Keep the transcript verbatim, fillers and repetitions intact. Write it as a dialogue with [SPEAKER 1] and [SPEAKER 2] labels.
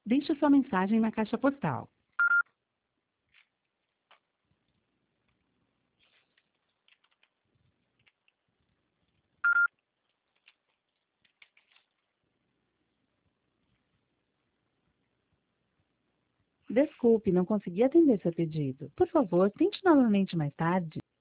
[SPEAKER 1] Deixe sua mensagem na caixa postal. Desculpe, não consegui atender seu pedido. Por favor, tente novamente mais tarde.